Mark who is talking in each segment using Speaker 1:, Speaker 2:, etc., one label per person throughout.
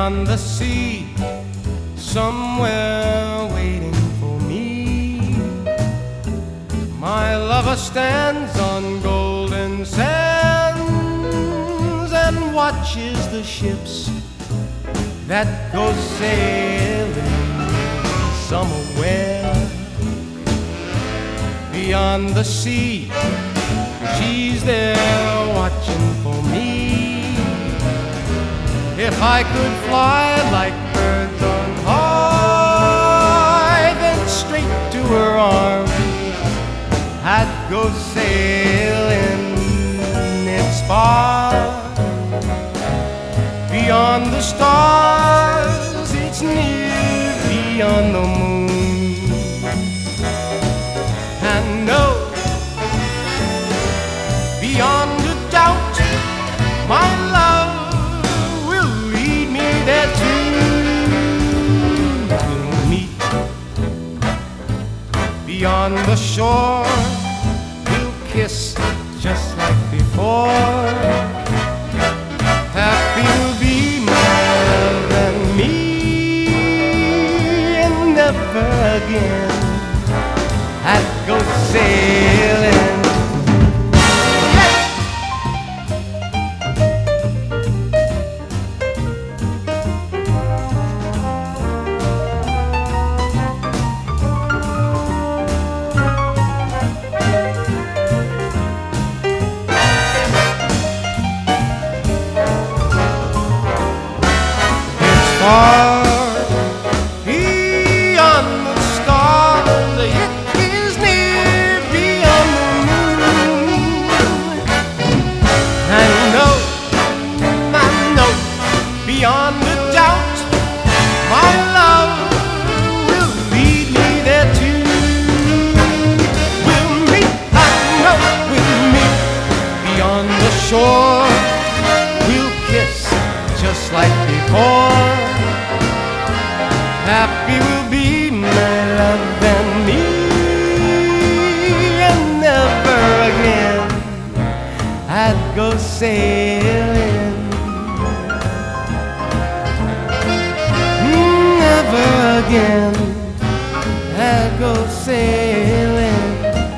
Speaker 1: beyond the sea, somewhere waiting for me. My lover stands on golden sands and watches the ships that go sailing somewhere beyond the sea. She's there watching for me. If I could fly like birds on high, then straight to her arms I'd go sailing. It's far beyond the stars, it's near beyond the moon. And no, beyond a doubt, my love will lead me there too. We'll meet beyond the shore, we'll kiss just like before. Happy will be my love and me, and never again I'd go sailing. Far beyond the stars, it is near beyond the moon. I know, beyond a doubt, my love will lead me there too. We'll meet, I know, we'll meet beyond the shore. We'll kiss just like before. Happy will be my love and me, and never again I'd go sailing. Never again I'd go sailing.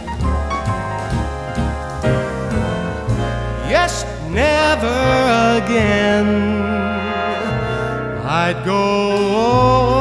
Speaker 1: Yes, never again I'd go